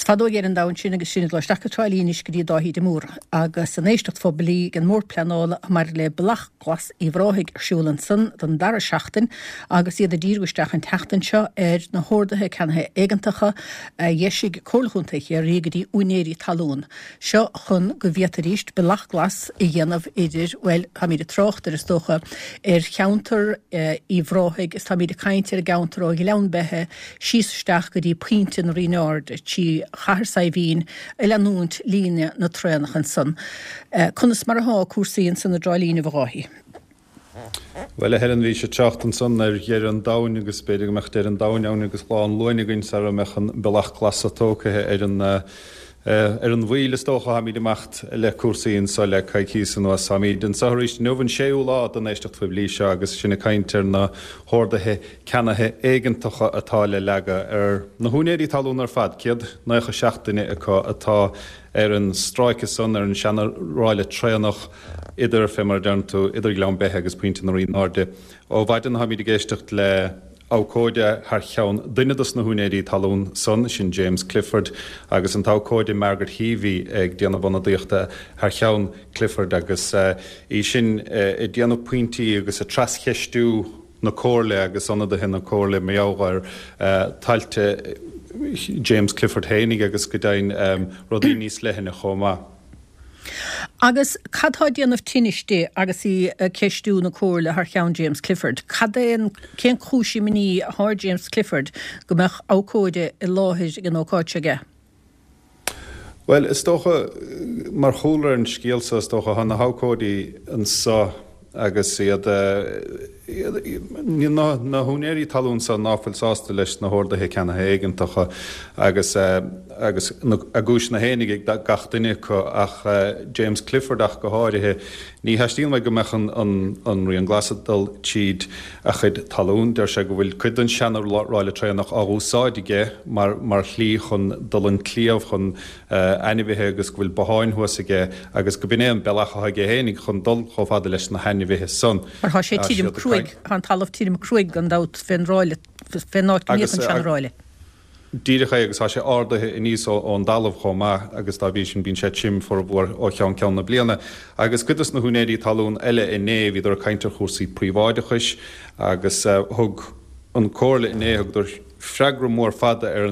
fadó gur an dain sin agus sinna leisteach gotáilínis go dtí dáhí de mór agus san éistecht fóbalí an mór planála mar le blach glas í bhráigh arsúlan san don dar seachtain agus iad a díirgusteach an teachtain seo na hórdathe cennathe éigeantacha dhéisig cólaúntaich ar rigadí únéirí talún. Seo chun go bhíata ríist blach glas i dhéanamh idir well ha míad trochtar is dócha cheantar í bhráigh is tá míad caiintear gaantar ó leann bethe síosteach go dtí puintin rináard tí chahar saibhín leanúnt líne na trénach an san. Cunas mar há cuasaíonn san na dráilíne bhráithí. Well, helen bhí sé teachtain san ar dhear an dain agus beidir mecht ar an dain agus gláán loiniginn sa mechan belach glasatócathe ar an bhíle tócha ha míad amacht le cuasaíonn sa le caiicísan ó samíd. An sathraíist nuhann séú lá an éisteach fa bhlí se agus sinna caiintear na hórdathe cenathe éigeantacha atá le lega ar na húnéirí talún ar fad ciad nacha seachtaine atá ar an stráice san ar an seanna ráile tréanach idir fémar dearntú idir gleann bethe agus puinte na rion áde. Ó bhaidan ha míad géisteach le ácóide haar cheann duinedas na húnéirí talún son sin James Clifford agus an tácóide Margaret Heavey ag déanamh bhna haar cheann Clifford agus í sin i déanamh puintí agus a trascheistú na cóirle agus anna de hen na cóirle méágar tailte James Clifford hénig agus go dain rodí níos lehinna chomá. Agus cadtá déanamh tiniste agus í ceistú na cóirle ar cheann James Clifford. Cadéan cén chúisi miní thar James Clifford go meach ácóide i láthir gan ócáiteige? Well, is tócha mar chúlar an scéalsa is tócha hana hácódaí an sa agus iad na húnéirí talún sa náfuil sásta leis na hórdathe cenathe éigeantacha agus a gúis na hénig ag gach duine ach James Clifford ach go háirithe ní heistíon me go mechan an rion glasadal tíd a chud talún der se go bhfuil cuid an seanar ráile tréanach áúsáidige mar chlí chun dul an clíamh chun ainmhithe agus go bhfuil beáin thuasaige agus go bine an bealacha haige hénig chun dul chomhfada leis na ainmhithe son. Mar há sé tírim cruig an talamh tírim cruig an dát féin ráile féin náit níos an sean ráile. Díiricha agus há sé ádathe i níos ón dalamh chomá agus tá bhí sin bín sé tim for bhór ó cheann ceann na bliana. Agus gotas na húnéirí talún eile iné idir caiintear chósaí príomháidechais agus thug an cóirla iné thugtar freagra mór fada ar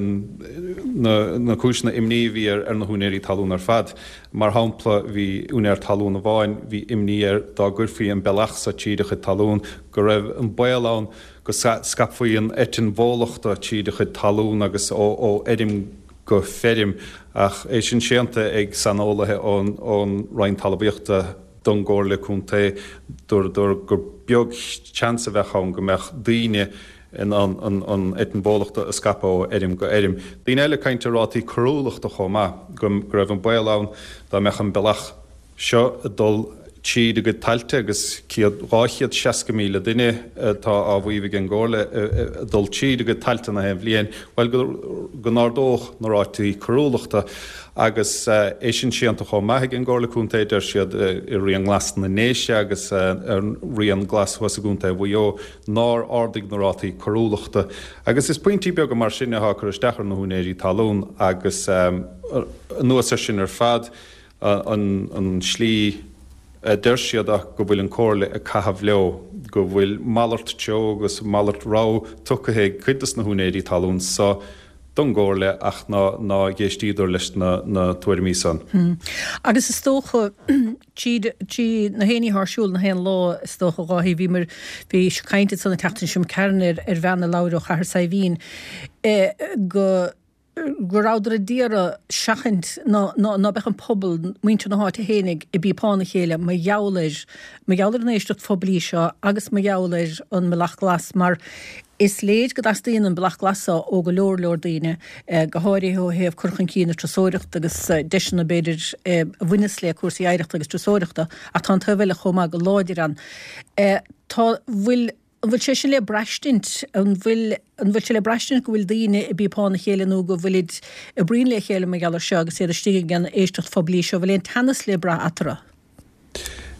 na cúisna imníomhí ar na húnéirí talún ar fad. Mar hampla bhí únéir talún a bháin, bhí imníar dá gurfií an belach sa tíidecha talún go raibh an bailán go scapfaíon etin bhólachta tíidecha talún agus ó edim go ferim ach é sin séanta ag sanolaithe ón rain talabíochta don gcóirla cúnta dur gur beag chance bheitchain go meach daoine in an etin bólachta a scapa ó erim go erim. Dín eile cainte rátaí corúlachta chomá go raibh an bailán dá meach an belach seo a dul tíad a go tailte agus ciad ráchiad 60 míle duine tá á bhuiimh an ggóirla dul tíad a go tailte na heh blion, well go nádóch na rátaí corúlachta agus é sin síanta chomh maithe an ggóirla cúnta idir siad i rion glas na néise agus rion glas was a gúnta bhuió ná ardig na rátaí corúlachta. Agus is pointí beag go mar sinne há chu istechar na húnéirí talún agus nuas sin ar fad an slí deirsiadach go bhfuil an cóirla a caithfh leo, go bhfuil mallart teo agus mallart rá tucathe chuidas na húnéirí talún sa don ggóirla ach ná géistíidir leis na tuairimí san. Agus is tócha tí na héanaí thsúil na héan lá is tócha gáithí bhí mar bhí caiinte sanna teachtain sem cearnir ar bheanna láir ó chahar saibhín go ráidir a díara seachint ná bheith an pobl muinte na háta hénig i bípána chéile ma jaalair na éisteach fóbalí seo agus ma jaalair an melach glas mar is léad go dastaíon an belach glasa ó go leor daoine go háirithe ó héamh curchan cína trasóireachta agus deisina beidir bhuinas le cuasaí éireachta agus trasóireachta a tá bhfuil chomá go láidir an. Tá bhfuil sé sin le breistint an bhfuil sé le breistint go bhfuil daoine i bípána chéile nó go bhfuilid a bríon le chéile me gealar seo agus sé a stíige gan éisteach fóbalí seo bhfuil éon tanas le bra atara.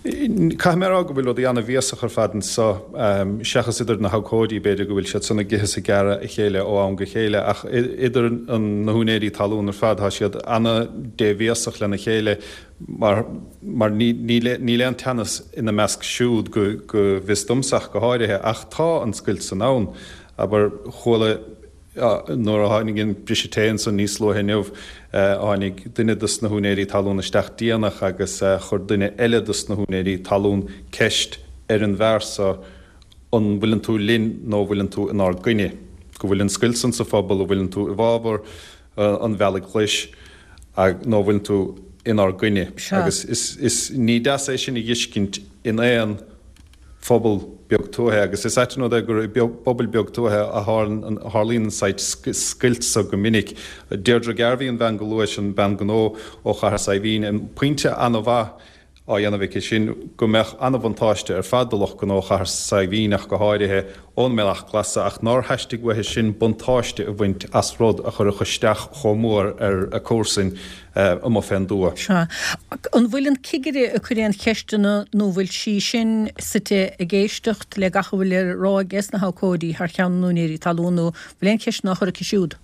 Caimera go bhfuil dhéanana bhíasach ar fadan sa seachas idir na hacódí beidir go bhfuil se sanna gihas a gara I chéile ó an go chéile ach idir an nahunéirí talún ar fad siad anna dé bhíasach le na chéile mar ní lean teannas ina measc siúd go bhisdomsach go háirithe ach tá an scilt san nán aber chola nóair a tháinigin brisetéin san níos lothainmh tháinig duine dus na húnéirí talún isteach díanach agus chur duine eile dus na húnéirí talún ceist ar an bhharsa an bhfuileann tú linn nó bhfuileann tú in ár gcuine. Go bhfuileann scilt san sa phobal ó bhfuileann tú I bhábhar an bhealach leis ag nó bhfuileann tú in ár gcuine. Agus is ní deas é sin I dhiiscint in éan phobal beagtóthe agus is éitina gur bobbal beagtóthe a hálíonn sait scilt sa go minic. Deirdre Garvey bhean go luas an ben gnó ó chahar sa bhín an pointe anna bha á dhéanamh sin go meach anbhantáiste ar fadalach go nó chahar sa bhínach go háirithe ón meach glasa ach ná heiste gothe sin buntáiste a bhaint as rud a chur a chuisteach chomór ar a cósain am féndua. Seo. An bhfuileann cigire a chuiríonn cheistena nó bhfuil sí sin site a géistecht le gacha bhfuil rá gas na hacódí th chean núnéirí talúnú bhfuil cheistena chur a cisiúd.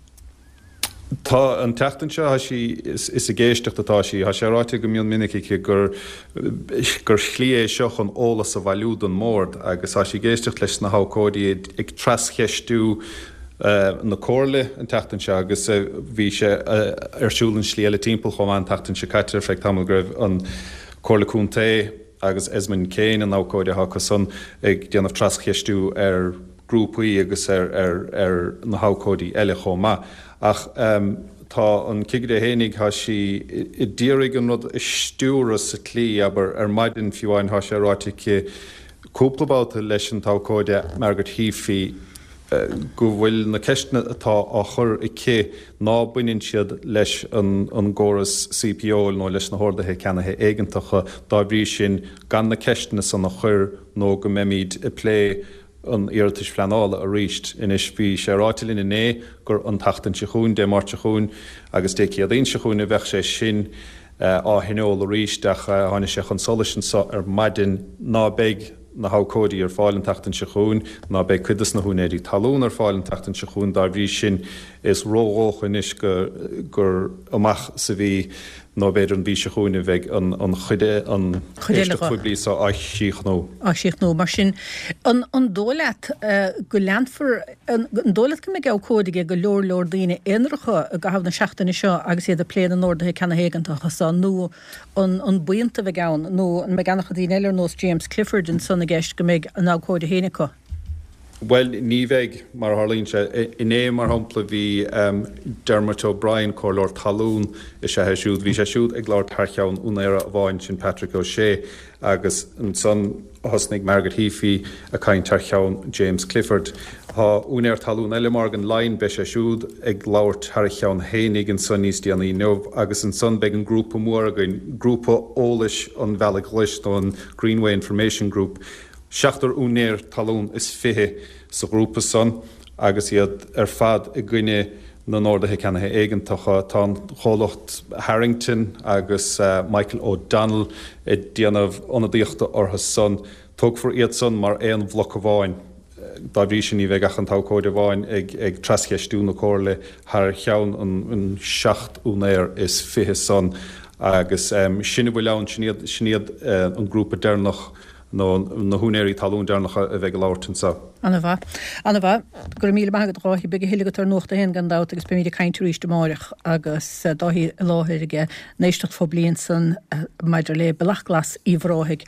Tá an teachtain seo is a géisteach atá sí, sé ráite go mion minic gur chlí é seoch an ólas a bhailúd an mórd agus sí géisteach leis na hacódí ag trascheistú na cóirle an teachtain se agus bhí sé arsúlann slíile timppel chum an teachtain se caiitir feag tamil greibh an cóirlaún té agus Esmond Céin an ácóide hacha san ag déanamh trascheistú ar grúpaí agus ar na hacódí eile chomá. Ach tá an cigre hénig sí I ddírig an rud stúras sa clí aber maidin fiúáin sé ráite cúplabáta leis an tácóide Margaret Heafy go bhfuil na ceistena atá á chur I cé ná buinn siad leis an gcóras CPO nó leis na hórdathe cenathe éigeantacha dá bhrí sin gan na ceistena san na chur nó go méimiid I lé an iiritas fleanála a ríist inis bhí sé ráitilín inné gur an tachtain se chuún dé marte chuún agus dé a dhéon se chuún a bheith sé sin á hinóla ríist ach tháina sé chun solution sa ar maidin ná beig na hacódí ar fáilin tachtain se chuún ná beig cuidas na húnéirí talún ar fáilin tachtain se chuún dá bhrí sin is róóch inis gur amach sa bhí nó beidir an bhí se chuúine bheith an chuide an chuiblí sa síich nó. Síich nó mar sin an dólaat go leanfur an dólaat go mé gácódige go leor daoine éonracha a go hafh na seachtainna seo agus iad a pléan an ordathe cena héigeantacha sa nó an buinte bheith gán nó an me ganach daoine eile nós James Clifford in sanna gceist go méid an ácóide héanacha. Well, ní bheith mar Harlín se iné mar hampla bhí Dermot O'Brien cóir talún is sé siúd, bhí sé siúd ag leir tarcheann únéire a bháin sin Patrick O'Shea agus an son hosnig Margaret Heafy a cain tarcheann James Clifford. Tá únéir talún eile mar an lein be sé siúd ag leir tarcheann hénig an son níos déanaí neamh agus an son beag an grúpa mór againn grúpa ólis an bhealach leis an Greenway Information Group. Seachtar únéir talún is fithe sa grúpa son agus iad ar fad I gcuine na nóirdathe cenathe éigeantacha tá cholacht Harrington agus Michael O'Donnell I déanamh ionadaíochta ortha son tugfar iad son mar éon bhloc a bháin. Dá bhrí sin í bheith an tácóide bháin ag trasceistú na cóirla thar cheann an seacht únéir is fithe son agus sinna bhfuil ann siniad an grúpa déarnach nó na húnéirí talún dearnacha a bheith láirtin sa. Anna bha, gur míle magad ráithí beag hiilegat ar nóchta hen gandát agus be míidir caiintú ríiste máireach agus dáhí láthirige néisteach fó blion san maidir le belachglas íomhráthig